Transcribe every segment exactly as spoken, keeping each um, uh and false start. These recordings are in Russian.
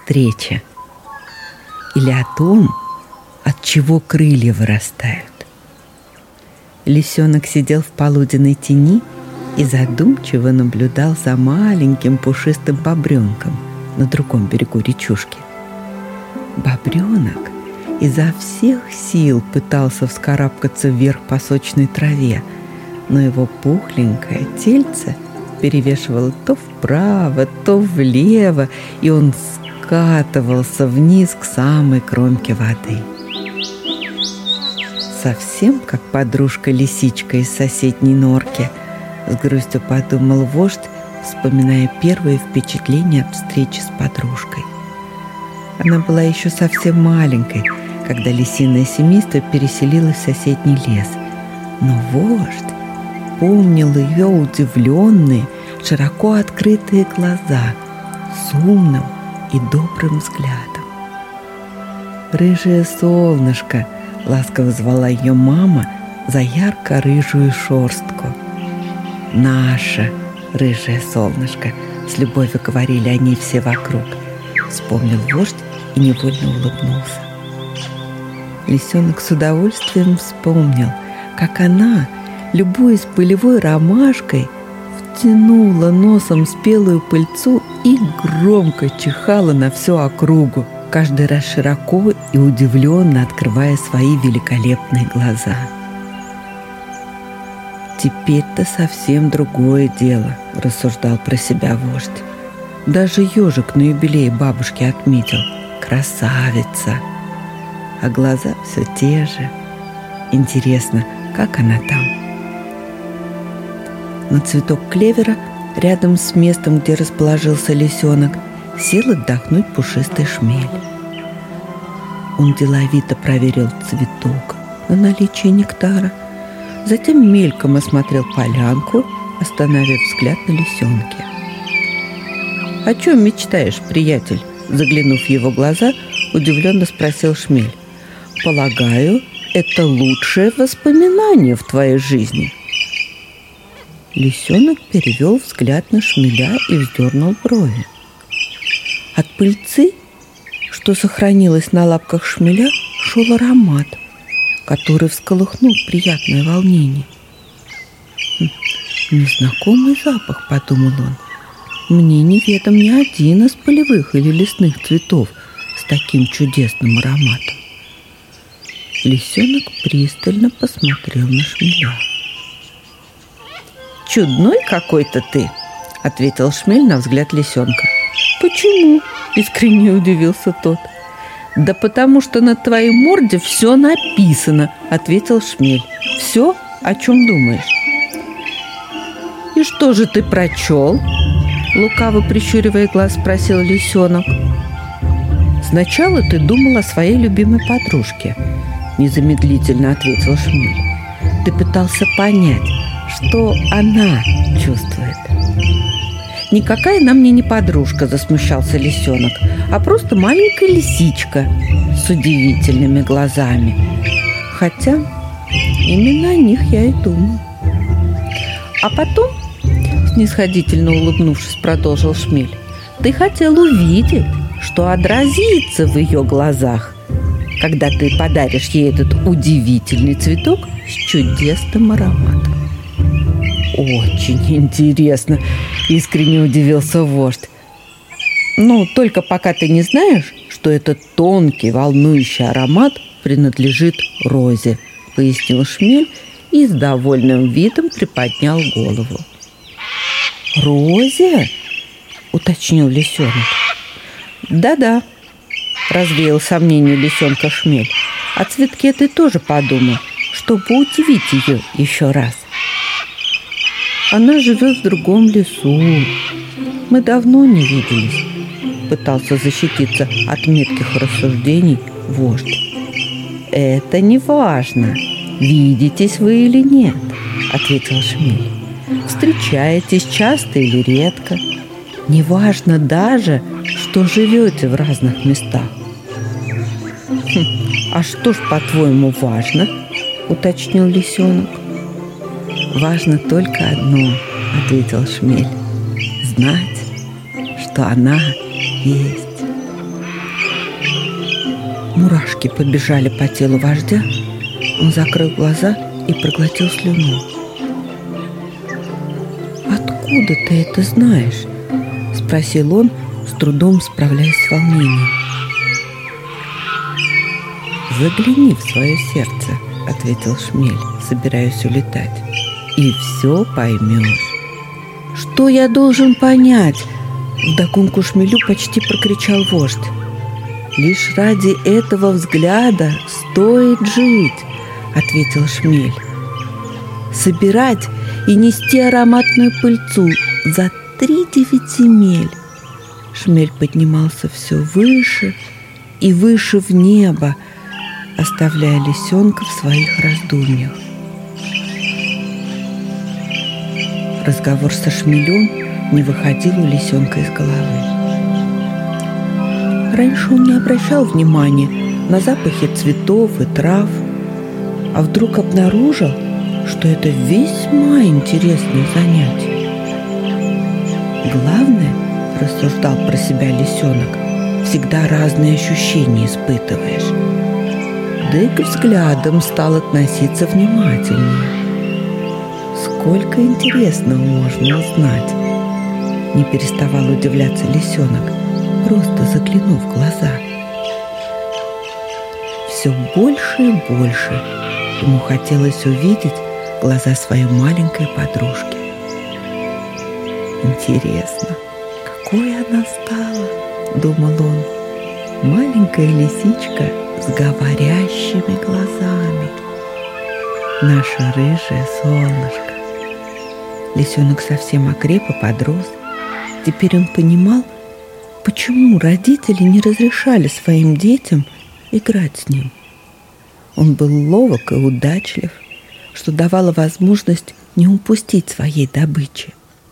встрече или о том, от чего крылья вырастают. Лисенок сидел в полуденной тени и задумчиво наблюдал за маленьким пушистым бобренком на другом берегу речушки. Бобренок изо всех сил пытался вскарабкаться вверх по сочной траве, но его пухленькое тельце перевешивало то вправо, то влево, и он скатывался вниз к самой кромке воды. Совсем как подружка-лисичка из соседней норки, с грустью подумал вождь, вспоминая первые впечатления от встречи с подружкой. Она была еще совсем маленькой, когда лисиное семейство переселилось в соседний лес. Но вождь помнил ее удивленные, широко открытые глаза с умным и добрым взглядом. «Рыжее солнышко!» — ласково звала ее мама за ярко-рыжую шерстку. «Наше рыжее солнышко!» — с любовью говорили о ней все вокруг. Вспомнил вождь и невольно улыбнулся. Лисенок с удовольствием вспомнил, как она, любуясь полевой ромашкой, втянула носом спелую пыльцу и громко чихала на всю округу, каждый раз широко и удивленно открывая свои великолепные глаза. «Теперь-то совсем другое дело», — рассуждал про себя вождь. Даже ежик на юбилее бабушки отметил: красавица. А глаза все те же. Интересно, как она там? На цветок клевера, рядом с местом, где расположился лисенок, сел отдохнуть пушистый шмель. Он деловито проверил цветок на наличие нектара, затем мельком осмотрел полянку, остановив взгляд на лисенке. «О чем мечтаешь, приятель?» Заглянув в его глаза, удивленно спросил шмель. «Полагаю, это лучшее воспоминание в твоей жизни». Лисенок перевел взгляд на шмеля и вздернул брови. От пыльцы, что сохранилась на лапках шмеля, шел аромат, который всколыхнул приятное волнение. «Хм, незнакомый запах», — подумал он. «Мне неведом ни один из полевых или лесных цветов с таким чудесным ароматом». Лисенок пристально посмотрел на шмеля. «Чудной какой-то ты», — ответил шмель на взгляд лисенка. «Почему?» — искренне удивился тот. «Да потому что на твоей морде все написано», — ответил шмель. «Все, о чем думаешь». «И что же ты прочел?» — лукаво прищуривая глаз, спросил лисенок. «Сначала ты думал о своей любимой подружке», — незамедлительно ответил шмель. «Ты пытался понять, что она чувствует». «Никакая она мне не подружка», — засмущался лисенок, «а просто маленькая лисичка с удивительными глазами. Хотя именно о них я и думаю». «А потом, снисходительно улыбнувшись, продолжил шмель, ты хотел увидеть, что отразится в ее глазах, когда ты подаришь ей этот удивительный цветок с чудесным ароматом». «Очень интересно», — искренне удивился вождь. «Ну, только пока ты не знаешь, что этот тонкий, волнующий аромат принадлежит розе», — пояснил шмель и с довольным видом приподнял голову. «Розе?» — уточнил лисенок. «Да-да», — развеял сомнение лисенка шмель. «О цветке ты тоже подумай, чтобы удивить ее еще раз. Она живет в другом лесу. Мы давно не виделись», — пытался защититься от метких рассуждений вождь. «Это не важно, видитесь вы или нет», — ответил шмель. «Встречаетесь часто или редко. Не важно даже, что живете в разных местах». «Хм, а что ж, по-твоему, важно?» — уточнил лисенок. «Важно только одно», — ответил шмель. «Знать, что она есть». Мурашки побежали по телу вождя. Он закрыл глаза и проглотил слюну. «Откуда ты это знаешь?» – спросил он, с трудом справляясь с волнением. «Загляни в свое сердце», – ответил Шмель, собираясь улетать, – «и все поймешь». «Что я должен понять?» – вдогонку Шмелю почти прокричал вождь. «Лишь ради этого взгляда стоит жить», – ответил Шмель. «Собирать и нести ароматную пыльцу за три девять земель». Шмель поднимался все выше и выше в небо, оставляя лисенка в своих раздумьях. Разговор со Шмелем не выходил у лисенка из головы. Раньше он не обращал внимания на запахи цветов и трав, а вдруг обнаружил, что это весьма интересное занятие. Главное, рассуждал про себя лисенок, всегда разные ощущения испытываешь. Да и к взглядам стал относиться внимательнее. Сколько интересного можно узнать! Не переставал удивляться лисенок, просто заглянув в глаза. Все больше и больше ему хотелось увидеть глаза своей маленькой подружки. «Интересно, какой она стала?» – думал он. «Маленькая лисичка с говорящими глазами. Наше рыжее солнышко». Лисенок совсем окреп и подрос. Теперь он понимал, почему родители не разрешали своим детям играть с ним. Он был ловок и удачлив, что давало возможность не упустить своей добычи.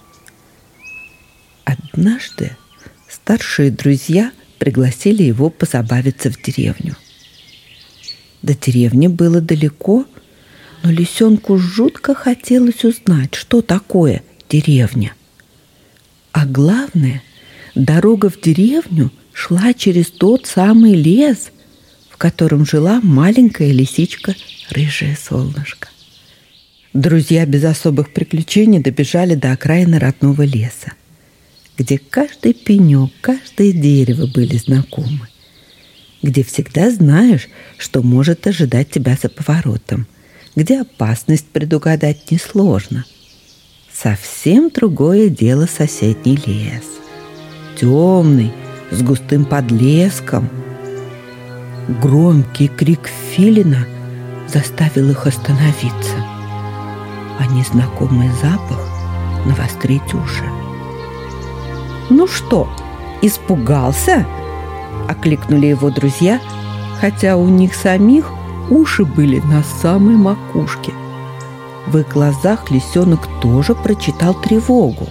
Однажды старшие друзья пригласили его позабавиться в деревню. До деревни было далеко, но лисенку жутко хотелось узнать, что такое деревня. А главное, дорога в деревню шла через тот самый лес, в котором жила маленькая лисичка Рыжее Солнышко. Друзья без особых приключений добежали до окраины родного леса, где каждый пенек, каждое дерево были знакомы, где всегда знаешь, что может ожидать тебя за поворотом, где опасность предугадать несложно. Совсем другое дело соседний лес. Темный, с густым подлеском. Громкий крик филина заставил их остановиться, а незнакомый запах навострить уши. «Ну что, испугался?» – окликнули его друзья, хотя у них самих уши были на самой макушке. В их глазах лисенок тоже прочитал тревогу.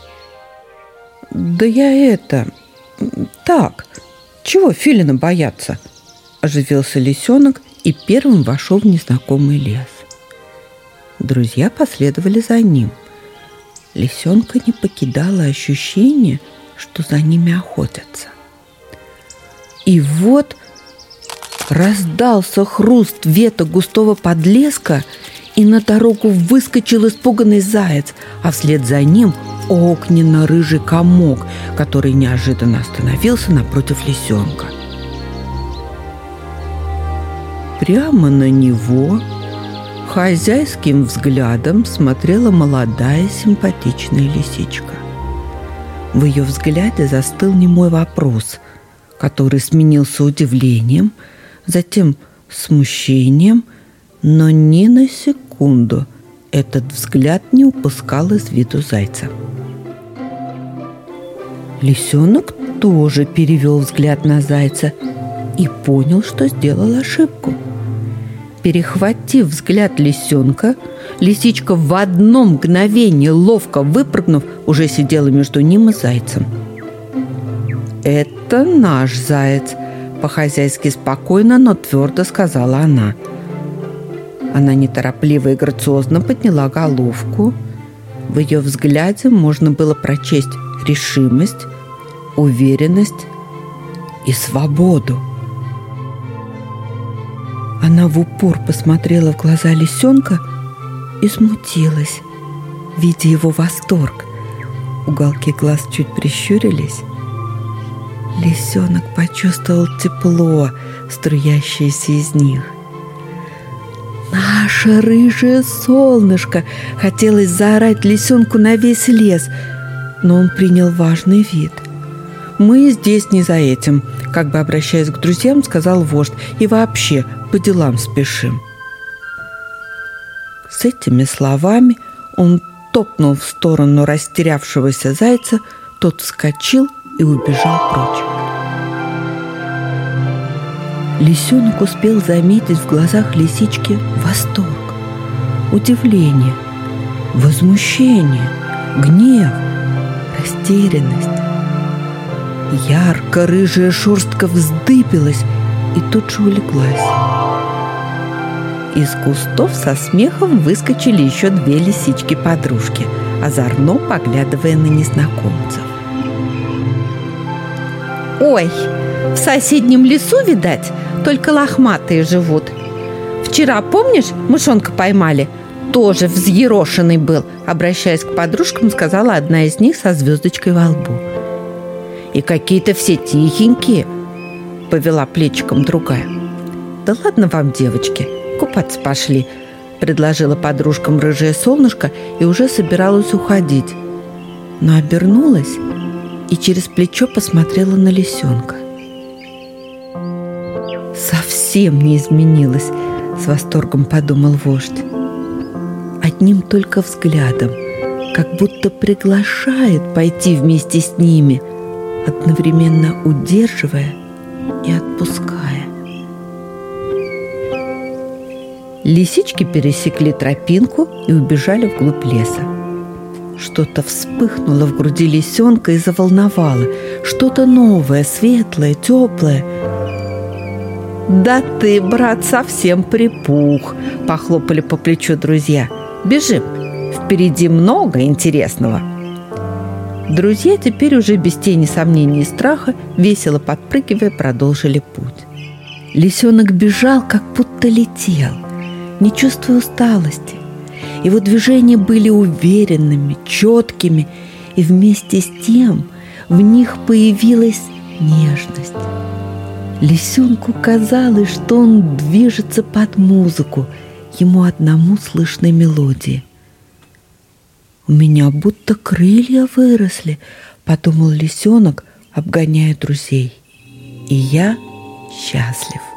«Да я это... так, чего филина бояться?» – оживился лисенок и первым вошел в незнакомый лес. Друзья последовали за ним. Лисенка не покидало ощущение, что за ними охотятся. И вот раздался хруст веток густого подлеска, и на дорогу выскочил испуганный заяц, а вслед за ним огненно-рыжий комок, который неожиданно остановился напротив лисенка. Прямо на него хозяйским взглядом смотрела молодая симпатичная лисичка. В ее взгляде застыл немой вопрос, который сменился удивлением, затем смущением, но ни на секунду этот взгляд не упускал из виду зайца. Лисенок тоже перевел взгляд на зайца и понял, что сделал ошибку. Перехватив взгляд лисенка, лисичка в одно мгновение, ловко выпрыгнув, уже сидела между ним и зайцем. «Это наш заяц», – по-хозяйски спокойно, но твердо сказала она. Она неторопливо и грациозно подняла головку. В ее взгляде можно было прочесть решимость, уверенность и свободу. Она в упор посмотрела в глаза лисенка и смутилась, видя его восторг. Уголки глаз чуть прищурились. Лисенок почувствовал тепло, струящееся из них. «Наше рыжее солнышко!» Хотелось заорать лисенку на весь лес, но он принял важный вид. «Мы здесь не за этим», — как бы обращаясь к друзьям, сказал вождь. «И вообще, по делам спешим». С этими словами он топнул в сторону растерявшегося зайца, тот вскочил и убежал прочь. Лисенок успел заметить в глазах лисички восторг, удивление, возмущение, гнев, растерянность. Ярко-рыжая шерстка вздыбилась и тут же улеглась. Из кустов со смехом выскочили еще две лисички-подружки, озорно поглядывая на незнакомцев. «Ой, в соседнем лесу, видать, только лохматые живут. Вчера, помнишь, мышонка поймали? Тоже взъерошенный был», обращаясь к подружкам, сказала одна из них со звездочкой во лбу. «И какие-то все тихенькие», повела плечиком другая. «Да ладно вам, девочки, купаться пошли», предложила подружкам рыжее солнышко и уже собиралась уходить, но обернулась и через плечо посмотрела на лисенка. «Совсем не изменилась», — с восторгом подумал вождь. Одним только взглядом, как будто приглашает пойти вместе с ними, одновременно удерживая и отпуская. Лисички пересекли тропинку и убежали вглубь леса. Что-то вспыхнуло в груди лисенка и заволновало. Что-то новое, светлое, теплое. «Да ты, брат, совсем припух!» – похлопали по плечу друзья. «Бежим! Впереди много интересного!» Друзья теперь уже без тени сомнений и страха, весело подпрыгивая, продолжили путь. Лисенок бежал, как будто летел, не чувствуя усталости. Его движения были уверенными, четкими, и вместе с тем в них появилась нежность. Лисенку казалось, что он движется под музыку, ему одному слышной мелодии. «У меня будто крылья выросли», — подумал лисенок, обгоняя друзей. «И я счастлив».